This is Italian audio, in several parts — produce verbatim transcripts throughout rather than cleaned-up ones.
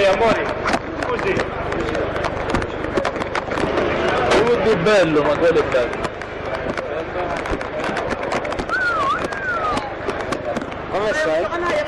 amore, così. Tutto bello, ma quello è bello. Come stai?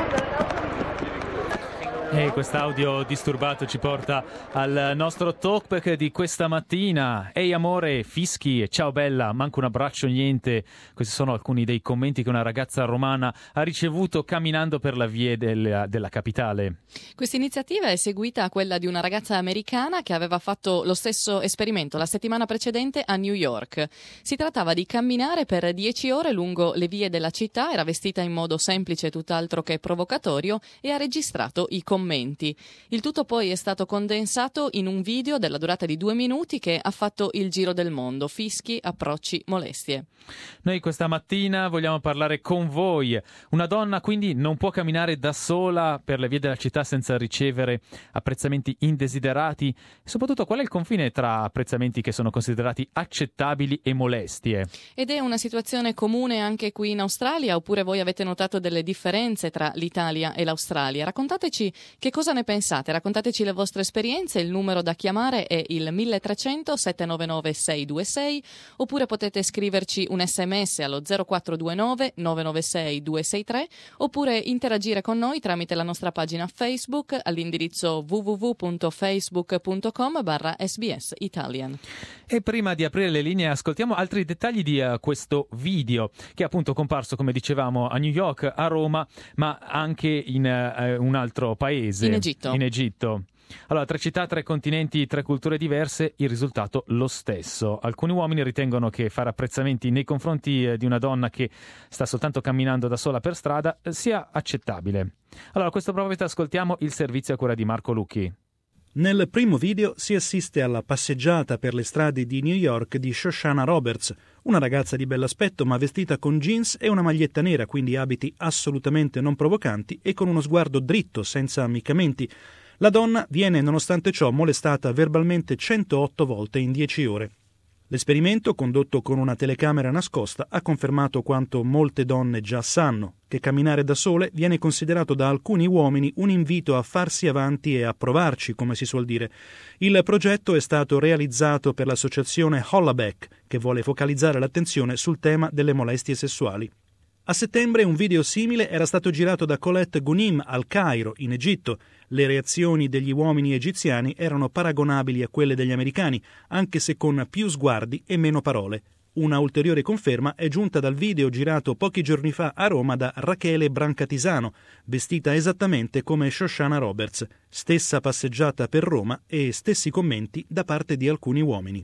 E quest'audio disturbato ci porta al nostro talkback di questa mattina. Ehi amore, fischi, ciao bella, manco un abbraccio, niente. Questi sono alcuni dei commenti che una ragazza romana ha ricevuto camminando per la vie della, della capitale. Questa iniziativa è seguita a quella di una ragazza americana che aveva fatto lo stesso esperimento la settimana precedente a New York. Si trattava di camminare per dieci ore lungo le vie della città, era vestita in modo semplice, tutt'altro che provocatorio, e ha registrato i commenti. Il tutto poi è stato condensato in un video della durata di due minuti che ha fatto il giro del mondo. Fischi, approcci, molestie. Noi questa mattina vogliamo parlare con voi. Una donna quindi non può camminare da sola per le vie della città senza ricevere apprezzamenti indesiderati? E soprattutto qual è il confine tra apprezzamenti che sono considerati accettabili e molestie? Ed è una situazione comune anche qui in Australia, oppure voi avete notato delle differenze tra l'Italia e l'Australia? Raccontateci che cosa ne pensate, raccontateci le vostre esperienze. Il numero da chiamare è il mille trecento sette nove nove sei due sei, oppure potete scriverci un sms allo zero quattro due nove nove nove sei due sei tre, oppure interagire con noi tramite la nostra pagina Facebook all'indirizzo w w w punto facebook punto com barra s b s Italian. E prima di aprire le linee ascoltiamo altri dettagli di uh, questo video che è appunto comparso, come dicevamo, a New York, a Roma, ma anche in uh, un altro paese, in Egitto. in Egitto. Allora, tre città, tre continenti, tre culture diverse, il risultato lo stesso. Alcuni uomini ritengono che fare apprezzamenti nei confronti eh, di una donna che sta soltanto camminando da sola per strada eh, sia accettabile. Allora, a questo proposito ascoltiamo il servizio a cura di Marco Lucchi. Nel primo video si assiste alla passeggiata per le strade di New York di Shoshana Roberts, una ragazza di bell'aspetto ma vestita con jeans e una maglietta nera, quindi abiti assolutamente non provocanti e con uno sguardo dritto, senza ammiccamenti. La donna viene nonostante ciò molestata verbalmente centootto volte in dieci ore. L'esperimento, condotto con una telecamera nascosta, ha confermato quanto molte donne già sanno, che camminare da sole viene considerato da alcuni uomini un invito a farsi avanti e a provarci, come si suol dire. Il progetto è stato realizzato per l'associazione Hollaback, che vuole focalizzare l'attenzione sul tema delle molestie sessuali. A settembre un video simile era stato girato da Colette Ghunim al Cairo, in Egitto. Le reazioni degli uomini egiziani erano paragonabili a quelle degli americani, anche se con più sguardi e meno parole. Una ulteriore conferma è giunta dal video girato pochi giorni fa a Roma da Rachele Brancatisano, vestita esattamente come Shoshana Roberts. Stessa passeggiata per Roma e stessi commenti da parte di alcuni uomini.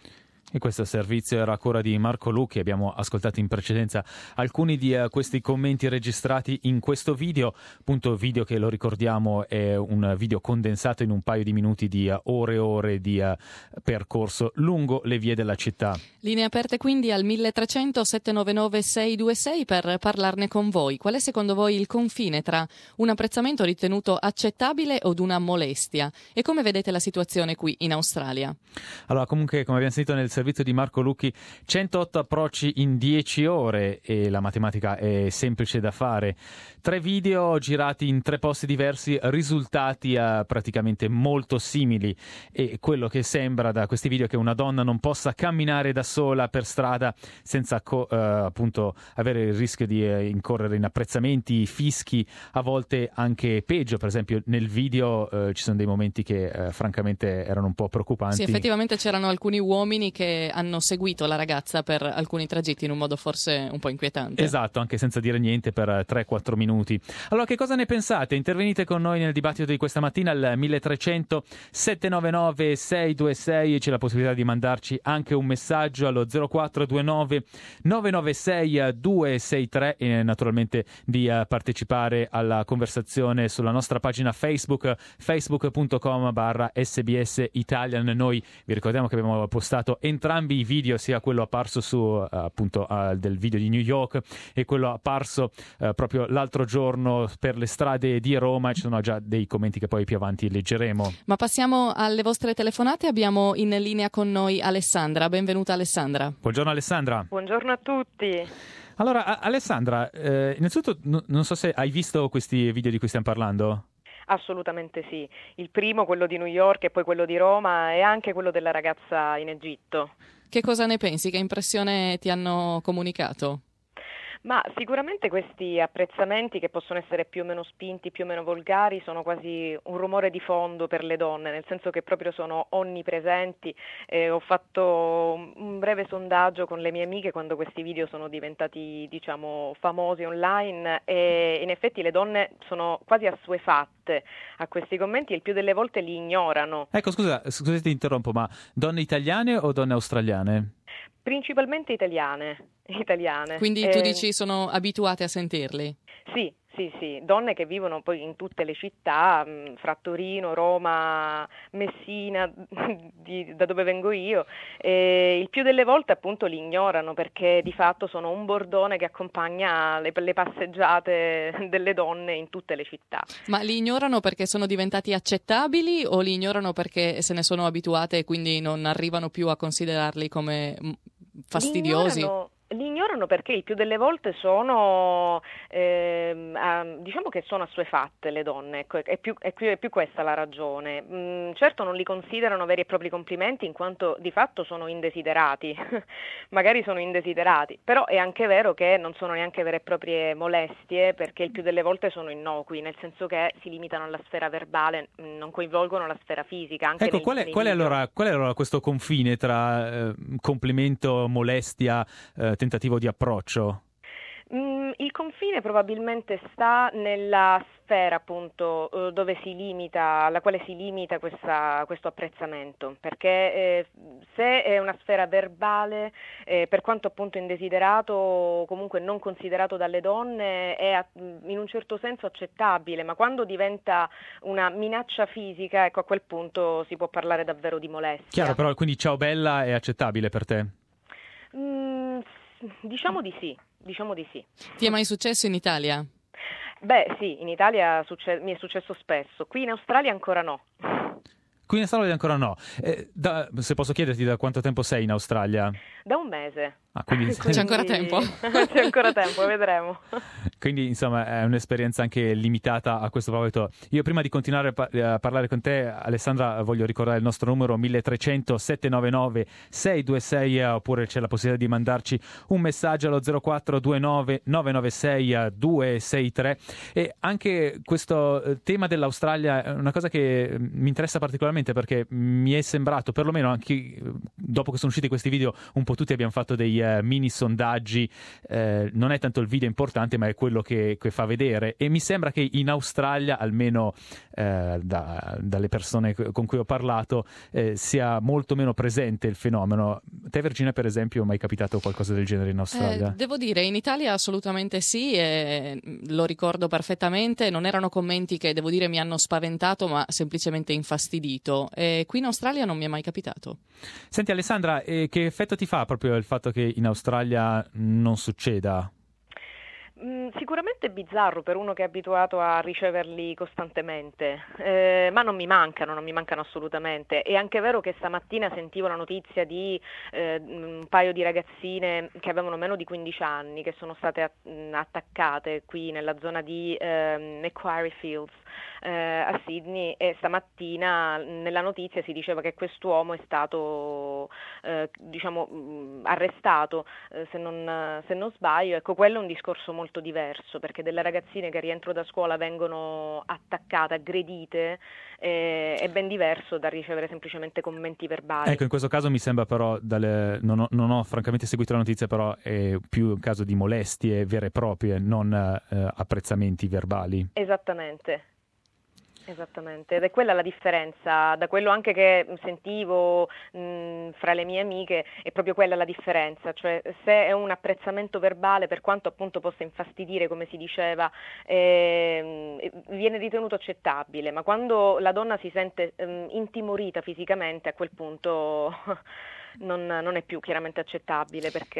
E questo servizio era a cura di Marco Lucchi. Abbiamo ascoltato in precedenza alcuni di uh, questi commenti registrati in questo video, appunto video che, lo ricordiamo, è un video condensato in un paio di minuti di uh, ore e ore di uh, percorso lungo le vie della città. Linee aperte quindi al mille trecento sette nove nove sei due sei per parlarne con voi. Qual è secondo voi il confine tra un apprezzamento ritenuto accettabile od una molestia? E come vedete la situazione qui in Australia? Allora, comunque, come abbiamo sentito nel servizio di Marco Lucchi, centootto approcci in dieci ore, e la matematica è semplice da fare. Tre video girati in tre posti diversi, risultati uh, praticamente molto simili, e quello che sembra da questi video è che una donna non possa camminare da sola per strada senza co- uh, appunto avere il rischio di uh, incorrere in apprezzamenti, fischi, a volte anche peggio. Per esempio nel video uh, ci sono dei momenti che uh, francamente erano un po' preoccupanti. Sì, effettivamente c'erano alcuni uomini che hanno seguito la ragazza per alcuni tragitti in un modo forse un po' inquietante. Esatto, anche senza dire niente per tre quattro minuti. Allora, che cosa ne pensate? Intervenite con noi nel dibattito di questa mattina al mille trecento sette nove nove sei due sei, c'è la possibilità di mandarci anche un messaggio allo zero quattro due nove nove nove sei due sei tre e naturalmente di uh, partecipare alla conversazione sulla nostra pagina Facebook, facebook punto com barra S B S Italian. Noi vi ricordiamo che abbiamo postato entrambi i video, sia quello apparso su uh, appunto uh, del video di New York e quello apparso uh, proprio l'altro giorno per le strade di Roma. Ci sono già dei commenti che poi più avanti leggeremo. Ma passiamo alle vostre telefonate. Abbiamo in linea con noi Alessandra. Benvenuta Alessandra. Buongiorno Alessandra. Buongiorno a tutti. Allora Alessandra, eh, innanzitutto n- non so se hai visto questi video di cui stiamo parlando. Assolutamente sì. Il primo, quello di New York, e poi quello di Roma, e anche quello della ragazza in Egitto. Che cosa ne pensi? Che impressione ti hanno comunicato? Ma sicuramente questi apprezzamenti, che possono essere più o meno spinti, più o meno volgari, sono quasi un rumore di fondo per le donne, nel senso che proprio sono onnipresenti. Eh, ho fatto un breve sondaggio con le mie amiche quando questi video sono diventati, diciamo, famosi online, e in effetti le donne sono quasi assuefatte a questi commenti e il più delle volte li ignorano. Ecco, scusa, scusa ti interrompo, ma donne italiane o donne australiane? Principalmente italiane. italiane. Quindi Eh, tu dici sono abituate a sentirli? Sì, sì, sì, donne che vivono poi in tutte le città, mh, fra Torino, Roma, Messina, di- da dove vengo io, e il più delle volte appunto li ignorano, perché di fatto sono un bordone che accompagna le, le passeggiate delle donne in tutte le città. Ma li ignorano perché sono diventati accettabili o li ignorano perché se ne sono abituate e quindi non arrivano più a considerarli come mm, fastidiosi? Li ignorano, li ignorano perché il più delle volte sono, ehm, ah, diciamo che sono assuefatte le donne, ecco, è più, è più- è più questa la ragione. Mm, certo non li considerano veri e propri complimenti in quanto di fatto sono indesiderati, magari sono indesiderati, però è anche vero che non sono neanche vere e proprie molestie, perché il più delle volte sono innocui, nel senso che si limitano alla sfera verbale, mm, non coinvolgono la sfera fisica. Anche Ecco, nei- qual è, nei qual è video. allora, qual è allora questo confine tra eh, complimento, molestia, eh, tentativo di approccio? Mm, il confine probabilmente sta nella sfera appunto eh, dove si limita, alla quale si limita questa- questo apprezzamento, perché eh, se è una sfera verbale, eh, per quanto appunto indesiderato o comunque non considerato dalle donne, è a- in un certo senso accettabile, ma quando diventa una minaccia fisica, ecco, a quel punto si può parlare davvero di molestia. Chiaro, però quindi ciao bella è accettabile per te? Mm, diciamo di sì, diciamo di sì. Ti è mai successo in Italia? Beh, sì, in Italia succe- mi è successo spesso, qui in Australia ancora no. Qui in Australia ancora no. Eh, da- se posso chiederti da quanto tempo sei in Australia? Da un mese. Ah, quindi, C'è ancora tempo? C'è ancora tempo, vedremo. quindi, insomma, è un'esperienza anche limitata a questo proposito. Io prima di continuare a, par- a parlare con te, Alessandra, voglio ricordare il nostro numero mille trecento settecentonovantanove seicentodventisei, eh, oppure c'è la possibilità di mandarci un messaggio allo zero quattro due nove nove nove sei due sei tre. E anche questo eh, tema dell'Australia è una cosa che eh, mi interessa particolarmente, perché mi è sembrato, perlomeno anche eh, dopo che sono usciti questi video, un po' tutti abbiamo fatto dei eh, mini sondaggi. Eh, non è tanto il video importante, ma è quello che, che fa vedere, e mi sembra che in Australia, almeno eh, da, dalle persone con cui ho parlato, eh, sia molto meno presente il fenomeno. Te, Virginia, per esempio, mai capitato qualcosa del genere in Australia? Eh, devo dire, in Italia assolutamente sì, e lo ricordo perfettamente. Non erano commenti che, devo dire, mi hanno spaventato, ma semplicemente infastidito. E qui in Australia non mi è mai capitato. Senti, Alessandra, eh, che effetto ti fa proprio il fatto che in Australia non succeda? Mm, sicuramente è bizzarro per uno che è abituato a riceverli costantemente, eh, ma non mi mancano, non mi mancano assolutamente. È anche vero che stamattina sentivo la notizia di eh, un paio di ragazzine che avevano meno di quindici anni, che sono state at- mh, attaccate qui nella zona di ehm, Macquarie Fields eh, a Sydney, e stamattina nella notizia si diceva che quest'uomo è stato eh, diciamo mh, arrestato, eh, se non, se non sbaglio. Ecco, quello è un discorso molto diverso, perché delle ragazzine che rientro da scuola vengono attaccate, aggredite, eh, è ben diverso da ricevere semplicemente commenti verbali. Ecco, in questo caso mi sembra però, dalle... non, ho, non ho francamente seguito la notizia, però è più un caso di molestie vere e proprie, non eh, apprezzamenti verbali. Esattamente. Esattamente, ed è quella la differenza, da quello anche che sentivo mh, fra le mie amiche, è proprio quella la differenza, cioè se è un apprezzamento verbale, per quanto appunto possa infastidire, come si diceva, eh, viene ritenuto accettabile, ma quando la donna si sente eh, intimorita fisicamente, a quel punto non, non è più chiaramente accettabile, perché...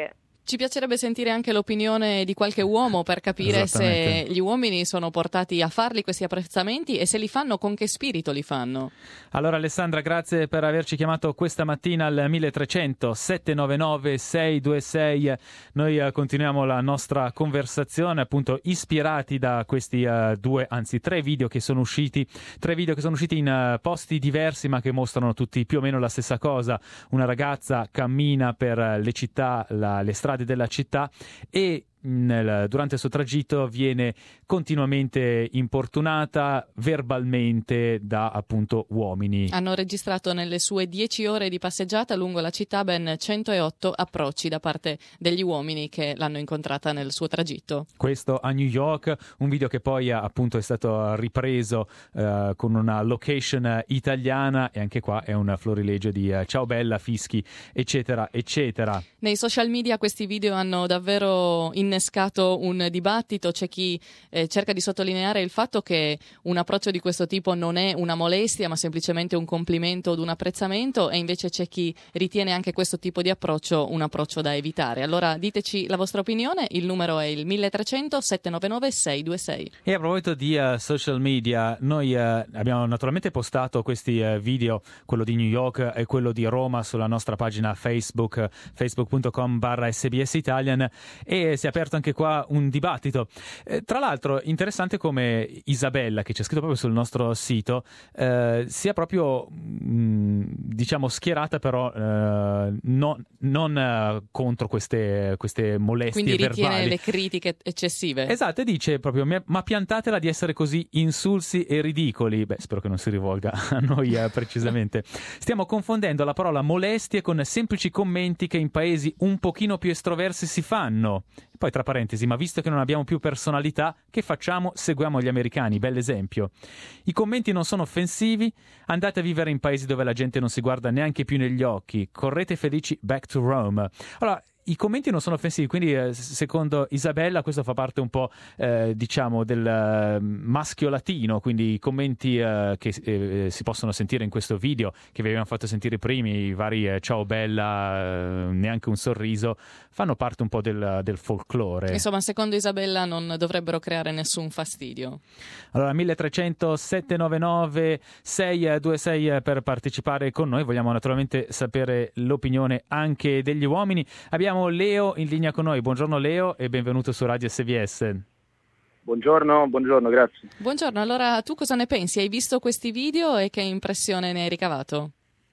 Ci piacerebbe sentire anche l'opinione di qualche uomo per capire se gli uomini sono portati a farli questi apprezzamenti e se li fanno, con che spirito li fanno. Allora Alessandra, grazie per averci chiamato questa mattina al milletrecento sette nove nove sei due sei. Noi uh, continuiamo la nostra conversazione appunto ispirati da questi uh, due, anzi tre video che sono usciti, tre video che sono usciti in uh, posti diversi ma che mostrano tutti più o meno la stessa cosa. Una ragazza cammina per uh, le città, la, le strade della città e nel, durante il suo tragitto viene continuamente importunata verbalmente da appunto uomini. Hanno registrato nelle sue dieci ore di passeggiata lungo la città ben centootto approcci da parte degli uomini che l'hanno incontrata nel suo tragitto. Questo a New York, un video che poi appunto è stato ripreso uh, con una location italiana e anche qua è un florilegio di uh, ciao bella, fischi, eccetera, eccetera. Nei social media questi video hanno davvero innescato un dibattito. C'è chi eh, cerca di sottolineare il fatto che un approccio di questo tipo non è una molestia ma semplicemente un complimento o un apprezzamento, e invece c'è chi ritiene anche questo tipo di approccio un approccio da evitare. Allora diteci la vostra opinione, il numero è il milletrecento sette nove nove sei due sei. E a proposito di uh, social media, noi uh, abbiamo naturalmente postato questi uh, video, quello di New York e quello di Roma, sulla nostra pagina Facebook, facebook punto com barra S B S Italian, e si è aperto anche qua un dibattito. Eh, tra l'altro interessante come Isabella, che c'è scritto proprio sul nostro sito, eh, sia proprio mh, diciamo schierata però eh, no, non eh, contro queste, queste molestie verbali. Quindi ritiene verbali. le critiche eccessive. Esatto, e dice proprio ma piantatela di essere così insulsi e ridicoli. Beh, spero che non si rivolga a noi eh, precisamente. Stiamo confondendo la parola molestie con semplici commenti che in paesi un pochino più estroversi si fanno. Poi tra parentesi, ma visto che non abbiamo più personalità, che facciamo? Seguiamo gli americani, bell'esempio. I commenti non sono offensivi, andate a vivere in paesi dove la gente non si guarda neanche più negli occhi, correte felici back to Rome. Allora, i commenti non sono offensivi, quindi eh, secondo Isabella questo fa parte un po' eh, diciamo del uh, maschio latino, quindi i commenti uh, che eh, si possono sentire in questo video, che vi abbiamo fatto sentire prima, i vari eh, ciao bella, eh, neanche un sorriso, fanno parte un po' del, del folklore. Insomma, secondo Isabella non dovrebbero creare nessun fastidio. Allora milletrecento sette nove nove sei due sei per partecipare con noi, vogliamo naturalmente sapere l'opinione anche degli uomini. Abbiamo Leo in linea con noi. Buongiorno Leo e benvenuto su Radio S B S. Buongiorno, buongiorno, grazie. Buongiorno, allora tu cosa ne pensi? Hai visto questi video e che impressione ne hai ricavato?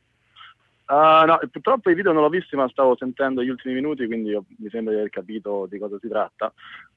Uh, no, purtroppo i video non l'ho visti, ma stavo sentendo gli ultimi minuti, quindi io, mi sembra di aver capito di cosa si tratta.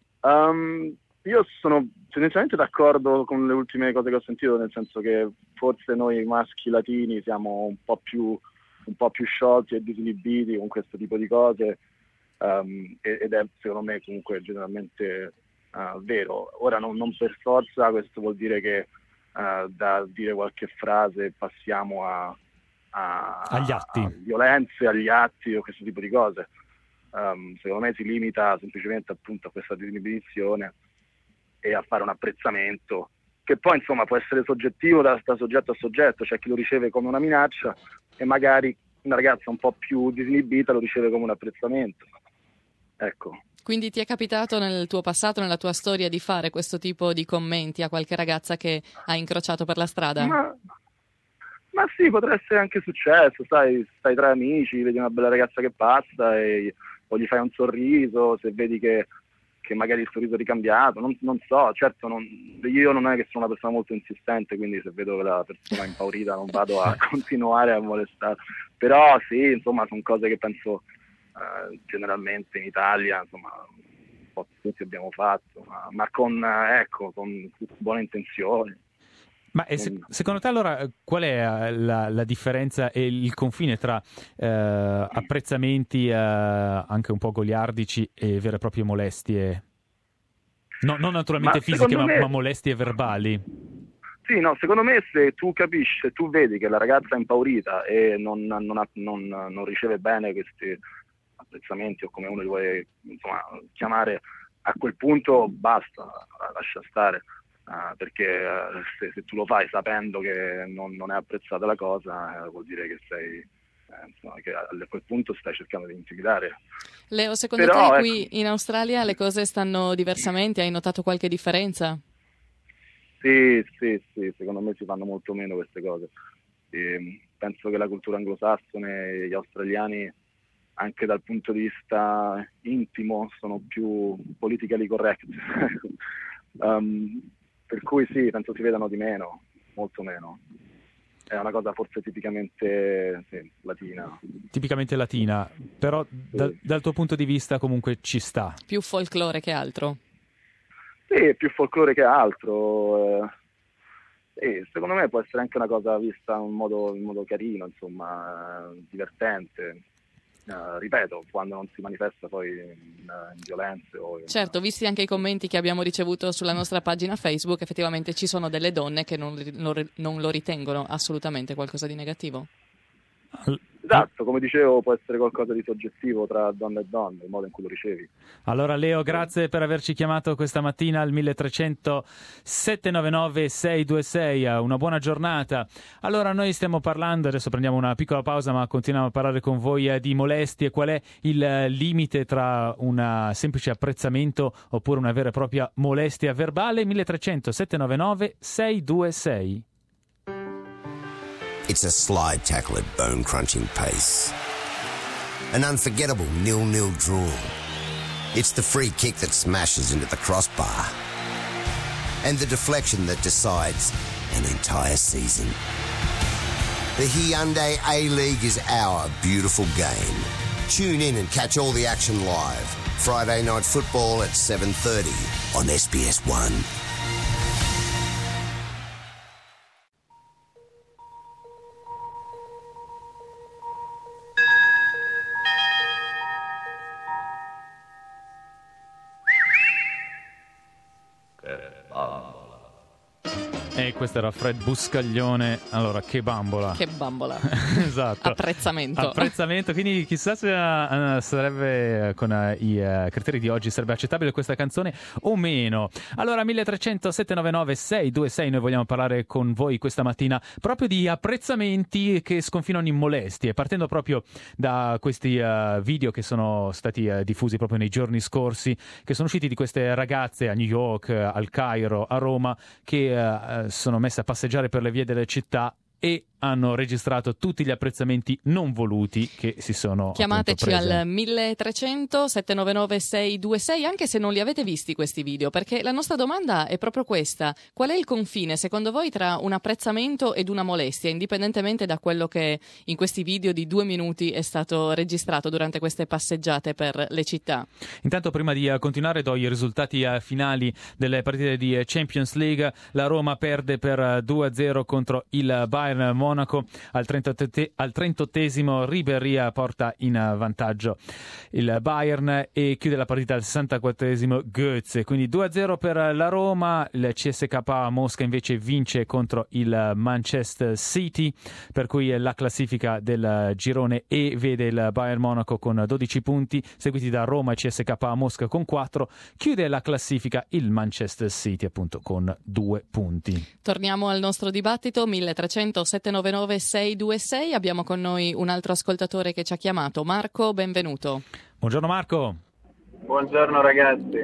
Um, io sono tendenzialmente d'accordo con le ultime cose che ho sentito, nel senso che forse noi maschi latini siamo un po' più un po' più sciolti e disinibiti con questo tipo di cose, um, ed è secondo me comunque generalmente uh, vero. Ora non, non per forza questo vuol dire che uh, da dire qualche frase passiamo a, a, agli atti, a violenze, agli atti o questo tipo di cose. Um, secondo me si limita semplicemente appunto a questa disinibizione e a fare un apprezzamento che poi insomma può essere soggettivo da, da soggetto a soggetto. C'è chi lo riceve come una minaccia e magari una ragazza un po' più disinibita lo riceve come un apprezzamento. Ecco. Quindi ti è capitato nel tuo passato, nella tua storia, di fare questo tipo di commenti a qualche ragazza che hai incrociato per la strada? Ma, ma sì, potrebbe essere anche successo, sai, stai tra amici, vedi una bella ragazza che passa e o gli fai un sorriso, se vedi che che magari il sorriso è ricambiato, non, non so, certo non, io non è che sono una persona molto insistente, quindi se vedo che la persona è impaurita non vado a continuare a molestare, però sì, insomma sono cose che penso eh, generalmente in Italia, insomma un po' tutti abbiamo fatto, ma, ma con, eh, ecco, con buone intenzioni. Ma se, secondo te allora qual è la, la differenza e il confine tra eh, apprezzamenti eh, anche un po' goliardici e vere e proprie molestie? No, non naturalmente ma fisiche, ma, me... ma molestie verbali? Sì, no, secondo me se tu capisci, se tu vedi che la ragazza è impaurita e non, non, ha, non, non riceve bene questi apprezzamenti o come uno li vuole insomma, chiamare, a quel punto basta, lascia stare. Uh, perché uh, se, se tu lo fai sapendo che non, non è apprezzata la cosa, uh, vuol dire che sei uh, eh, insomma, che a quel punto stai cercando di intimidare. Leo, secondo Però, te ecco, qui in Australia le cose stanno diversamente? Hai notato qualche differenza? Sì, sì, sì, secondo me si fanno molto meno queste cose. E penso che la cultura anglosassone, gli australiani, anche dal punto di vista intimo, sono più politically correct. um, per cui sì, penso si vedano di meno, molto meno. È una cosa forse tipicamente sì, latina. Tipicamente latina, però dal, dal tuo punto di vista comunque ci sta. Più folklore che altro? Sì, più folklore che altro. Eh, sì, secondo me può essere anche una cosa vista in modo, in modo carino, insomma, eh, divertente. Uh, ripeto, quando non si manifesta poi in, in violenze o in... Certo, visti anche i commenti che abbiamo ricevuto sulla nostra pagina Facebook, effettivamente ci sono delle donne che non lo, non lo ritengono assolutamente qualcosa di negativo. Esatto, come dicevo, può essere qualcosa di soggettivo tra donna e donna, il modo in cui lo ricevi. Allora Leo, grazie per averci chiamato questa mattina al milletrecento sette nove nove sei due sei, una buona giornata. Allora noi stiamo parlando, adesso prendiamo una piccola pausa ma continuiamo a parlare con voi di molestie. Qual è il limite tra un semplice apprezzamento oppure una vera e propria molestia verbale? milletrecento sette nove nove sei due sei. It's a slide tackle at bone-crunching pace. An unforgettable nil-nil draw. It's the free kick that smashes into the crossbar. And the deflection that decides an entire season. The Hyundai A-League is our beautiful game. Tune in and catch all the action live. Friday night football at seven thirty on S B S one. E questo era Fred Buscaglione. Allora, che bambola. Che bambola. Esatto. Apprezzamento. Apprezzamento, quindi chissà se uh, sarebbe, uh, con uh, i uh, criteri di oggi, sarebbe accettabile questa canzone o meno. Allora, milletrecento sette nove nove sei due sei, noi vogliamo parlare con voi questa mattina proprio di apprezzamenti che sconfinano in molestie, partendo proprio da questi uh, video che sono stati uh, diffusi proprio nei giorni scorsi, che sono usciti di queste ragazze a New York, uh, al Cairo, a Roma, che uh, sono messe a passeggiare per le vie delle città e hanno registrato tutti gli apprezzamenti non voluti che si sono Chiamateci appunto, al milletrecento sette nove nove sei due sei anche se non li avete visti questi video, perché la nostra domanda è proprio questa: qual è il confine secondo voi tra un apprezzamento ed una molestia, indipendentemente da quello che in questi video di due minuti è stato registrato durante queste passeggiate per le città? Intanto, prima di uh, continuare, do i risultati uh, finali delle partite di uh, Champions League. La Roma perde per uh, due a zero contro il Bayern Monaco. Al trentottesimo Ribéry porta in vantaggio il Bayern e chiude la partita al sessantaquattresimo Götze. Quindi due a zero per la Roma. Il C S K A Mosca invece vince contro il Manchester City, per cui la classifica del girone E vede il Bayern Monaco con dodici punti, seguiti da Roma e C S K A Mosca con quattro. Chiude la classifica il Manchester City appunto con due punti. Torniamo al nostro dibattito. milletrecento sette nove nove sei due sei. Abbiamo con noi un altro ascoltatore che ci ha chiamato. Marco, benvenuto. Buongiorno Marco. Buongiorno ragazzi.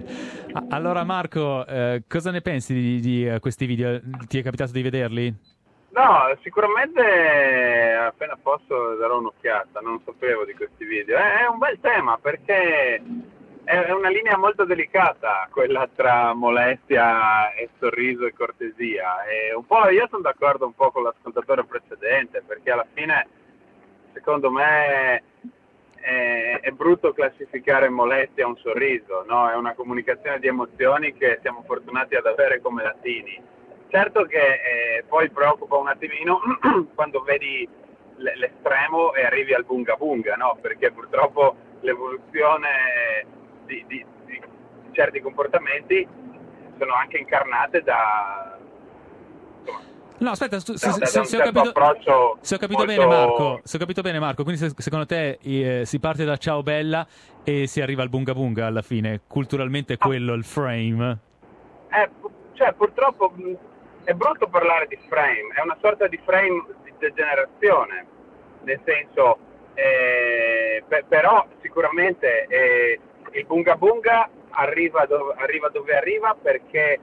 Allora Marco, eh, cosa ne pensi di, di uh, questi video? Ti è capitato di vederli? No, sicuramente appena posso darò un'occhiata, non sapevo di questi video. È un bel tema perché è una linea molto delicata quella tra molestia e sorriso e cortesia. E un po' io sono d'accordo un po' con l'ascoltatore precedente, perché alla fine secondo me è, è brutto classificare molestia a un sorriso, no? È una comunicazione di emozioni che siamo fortunati ad avere come latini. Certo che eh, poi preoccupa un attimino quando vedi l'estremo e arrivi al bunga bunga, no? Perché purtroppo l'evoluzione Di, di, di certi comportamenti sono anche incarnate da insomma, no aspetta se, da, da, se, da se, ho capito, se ho capito molto... bene Marco se ho capito bene Marco quindi se, secondo te eh, si parte da ciao bella e si arriva al bunga bunga alla fine, culturalmente quello il frame? Eh, cioè purtroppo è brutto parlare di frame, è una sorta di frame di degenerazione, nel senso, eh, per, però sicuramente eh, il Bunga Bunga arriva dove, arriva dove arriva perché,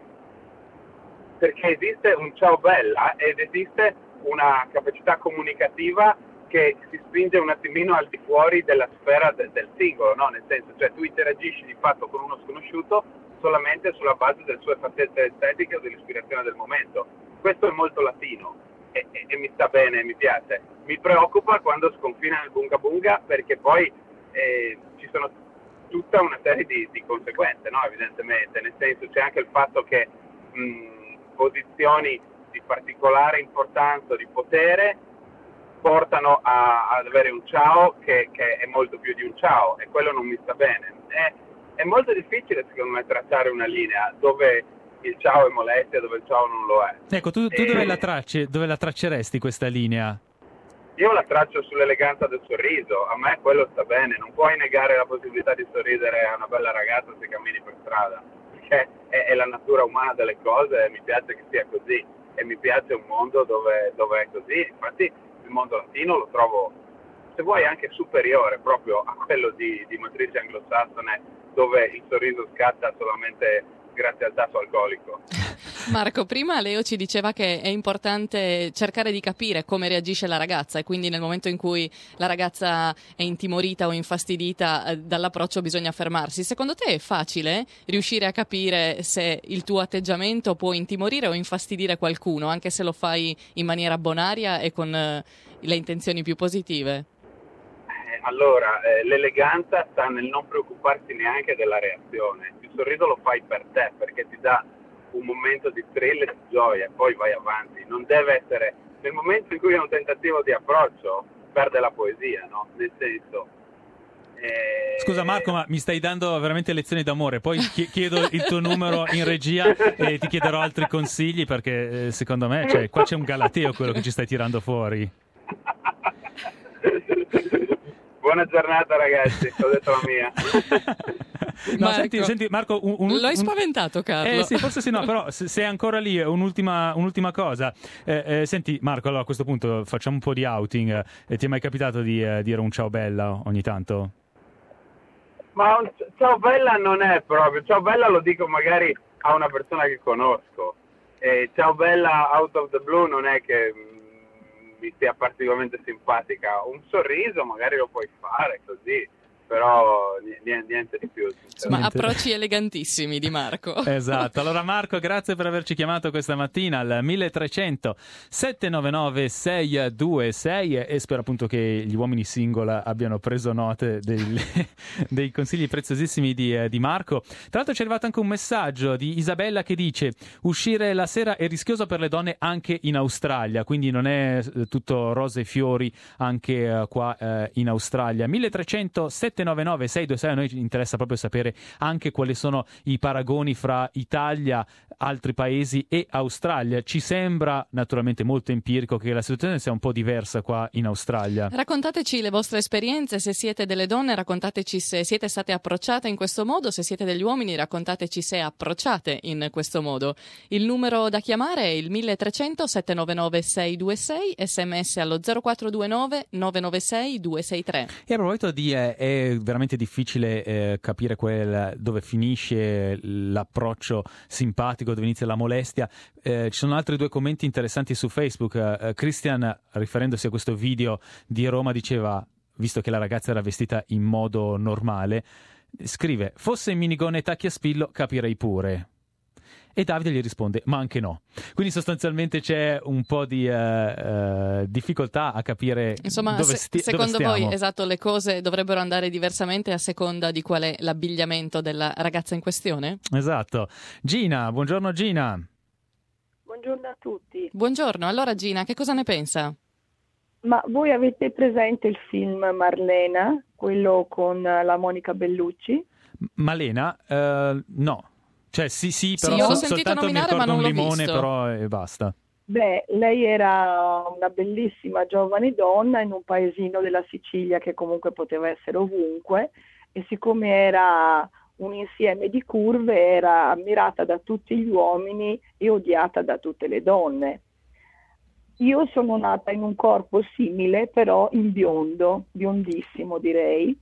perché esiste un ciao bella ed esiste una capacità comunicativa che si spinge un attimino al di fuori della sfera de, del singolo, no? Nel senso, cioè tu interagisci di fatto con uno sconosciuto solamente sulla base delle sue fattezze estetiche o dell'ispirazione del momento. Questo è molto latino e, e, e mi sta bene, mi piace. Mi preoccupa quando sconfina il Bunga Bunga perché poi eh, ci sono tutta una serie di, di conseguenze, no? Evidentemente, nel senso c'è anche il fatto che mh, posizioni di particolare importanza, di potere, portano a, ad avere un ciao che, che è molto più di un ciao e quello non mi sta bene. È, è molto difficile secondo me tracciare una linea dove il ciao è molestia, dove il ciao non lo è. Ecco, tu, tu e... dove, la tracci, dove la tracceresti questa linea? Io la traccio sull'eleganza del sorriso, a me quello sta bene, non puoi negare la possibilità di sorridere a una bella ragazza se cammini per strada, perché è, è la natura umana delle cose e mi piace che sia così e mi piace un mondo dove, dove è così. Infatti il mondo latino lo trovo, se vuoi, anche superiore proprio a quello di, di matrice anglosassone, dove il sorriso scatta solamente grazie al tasso alcolico. Marco, prima Leo ci diceva che è importante cercare di capire come reagisce la ragazza e quindi nel momento in cui la ragazza è intimorita o infastidita eh, dall'approccio bisogna fermarsi. Secondo te è facile riuscire a capire se il tuo atteggiamento può intimorire o infastidire qualcuno, anche se lo fai in maniera bonaria e con eh, le intenzioni più positive? Allora, eh, l'eleganza sta nel non preoccuparsi neanche della reazione. Il sorriso lo fai per te, perché ti dà un momento di thrill e di gioia e poi vai avanti. Non deve essere, nel momento in cui è un tentativo di approccio, perde la poesia, no? Nel senso... Eh... Scusa Marco, ma mi stai dando veramente lezioni d'amore, poi chiedo il tuo numero in regia e ti chiederò altri consigli perché eh, secondo me cioè, qua c'è un galateo quello che ci stai tirando fuori. Buona giornata ragazzi, ho detto la mia. No, Marco, senti, senti, Marco, un, un, l'hai un... spaventato, Carlo. Eh sì, forse sì, no, però se, se è ancora lì, un'ultima, un'ultima cosa. Eh, eh, senti, Marco, allora a questo punto facciamo un po' di outing. Eh, ti è mai capitato di eh, dire un ciao bella ogni tanto? Ma un ciao bella non è proprio, ciao bella lo dico magari a una persona che conosco. Eh, ciao bella out of the blue non è che mi sia particolarmente simpatica, un sorriso magari lo puoi fare così, però niente, niente di più. Insomma, approcci elegantissimi di Marco. Esatto. Allora Marco, grazie per averci chiamato questa mattina al mille trecento sette nove nove sei due sei e spero appunto che gli uomini single abbiano preso note dei, dei consigli preziosissimi di, di Marco. Tra l'altro ci è arrivato anche un messaggio di Isabella che dice: uscire la sera è rischioso per le donne anche in Australia, quindi non è tutto rose e fiori anche uh, qua uh, in Australia. mille trecento sette nove nove sei due sei, a noi ci interessa proprio sapere anche quali sono i paragoni fra Italia, altri paesi e Australia. Ci sembra naturalmente molto empirico che la situazione sia un po' diversa qua in Australia. Raccontateci le vostre esperienze, se siete delle donne raccontateci se siete state approcciate in questo modo, se siete degli uomini raccontateci se approcciate in questo modo. Il numero da chiamare è il mille trecento sette nove nove sei due sei, sms allo zero quattro due nove nove nove sei due sei tre. E a proposito di eh, è veramente difficile eh, capire quel dove finisce l'approccio simpatico, dove inizia la molestia. Eh, ci sono altri due commenti interessanti su Facebook. Eh, Christian, riferendosi a questo video di Roma, diceva, visto che la ragazza era vestita in modo normale, scrive: fosse in minigonna e tacchi a spillo capirei pure. E Davide gli risponde: ma anche no. Quindi sostanzialmente c'è un po' di uh, uh, difficoltà a capire. Insomma, dove, sti- se, secondo dove stiamo. voi, esatto, le cose dovrebbero andare diversamente a seconda di qual è l'abbigliamento della ragazza in questione? Esatto. Gina, buongiorno Gina. Buongiorno a tutti. Buongiorno, allora Gina, che cosa ne pensa? Ma voi avete presente il film Marlena, quello con la Monica Bellucci? Malena? Uh, no. Cioè sì, sì, però sì, io l'ho so, sentito soltanto mi nominare, ricordo ma non un l'ho limone, visto. però e basta. Beh, lei era una bellissima giovane donna in un paesino della Sicilia che comunque poteva essere ovunque, e siccome era un insieme di curve era ammirata da tutti gli uomini e odiata da tutte le donne. io sono nata in un corpo simile, però in biondo, biondissimo direi,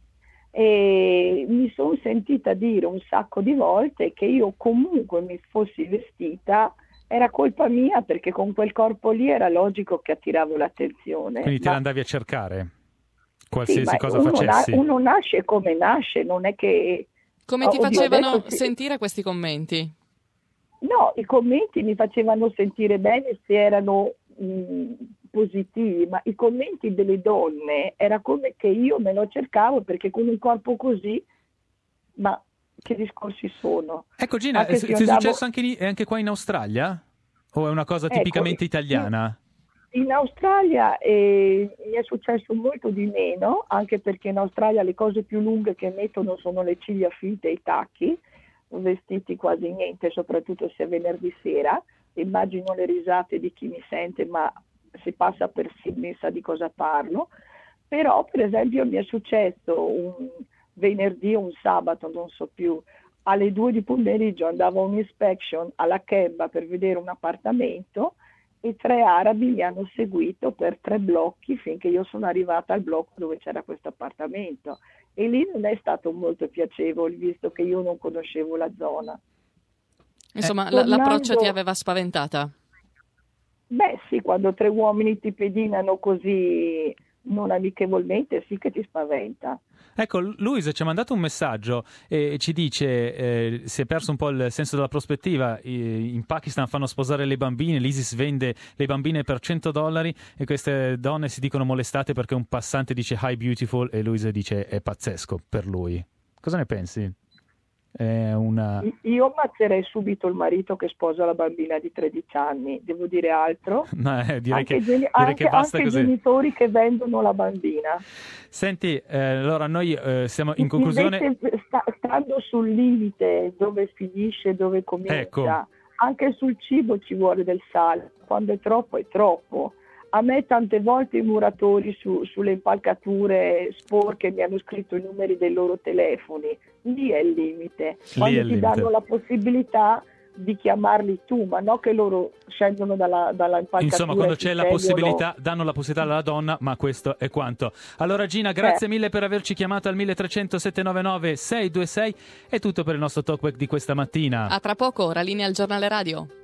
e mi sono sentita dire un sacco di volte che io comunque mi fossi vestita era colpa mia, perché con quel corpo lì era logico che attiravo l'attenzione. Quindi te Ma- la andavi a cercare, sì, qualsiasi ma cosa uno, na- facessi. uno nasce come nasce, non è che... Come Oh, ti oddio, facevano adesso sì. sentire questi commenti? No, i commenti mi facevano sentire bene se erano mh, positivi, ma i commenti delle donne era come che io me lo cercavo, perché con un corpo così, ma che discorsi sono? Ecco Gina, Anche se- se ti è andavo- successo anche, in- anche qua in Australia? O è una cosa Ecco, tipicamente in- italiana? In Australia eh, mi è successo molto di meno, anche perché in Australia le cose più lunghe che mettono sono le ciglia finte e i tacchi, vestiti quasi niente, soprattutto se è venerdì sera. Immagino le risate di chi mi sente, ma si passa per Sydney, sa di cosa parlo. Però, per esempio, mi è successo un venerdì o un sabato, non so più, alle due di pomeriggio andavo a un'inspection alla Kebba per vedere un appartamento e tre arabi mi hanno seguito per tre blocchi finché io sono arrivata al blocco dove c'era questo appartamento. E lì non è stato molto piacevole, visto che io non conoscevo la zona. Insomma, Eh, l- l'approccio tornando- ti aveva spaventata. Beh sì, quando tre uomini ti pedinano così non amichevolmente, sì che ti spaventa. Ecco, Luisa ci ha mandato un messaggio e ci dice eh, si è perso un po' il senso della prospettiva. I- in Pakistan fanno sposare le bambine, l'ISIS vende le bambine per cento dollari e queste donne si dicono molestate perché un passante dice hi beautiful e Luisa dice è pazzesco per lui. Cosa ne pensi? È una... Io ammazzerei subito il marito che sposa la bambina di tredici anni, devo dire altro? No, eh, direi anche che, geni- direi anche- che basta anche i così. genitori che vendono la bambina. Senti, eh, allora noi eh, siamo in conclusione... Invece, sta- stando sul limite dove finisce, dove comincia, Ecco. anche sul cibo ci vuole del sale, quando è troppo è troppo. A me tante volte i muratori su- sulle impalcature sporche mi hanno scritto i numeri dei loro telefoni, lì è il limite, quando è il ti limite. danno la possibilità di chiamarli tu, ma no che loro scendono dalla, dalla impalcatura. Insomma, quando e ti c'è la svegliano. possibilità, danno la possibilità alla donna, ma questo è quanto. Allora Gina, grazie Eh. mille per averci chiamato al milletrecento settecentonovantanove sei due sei. È tutto per il nostro talkback di questa mattina. A tra poco, ora linea al giornale radio.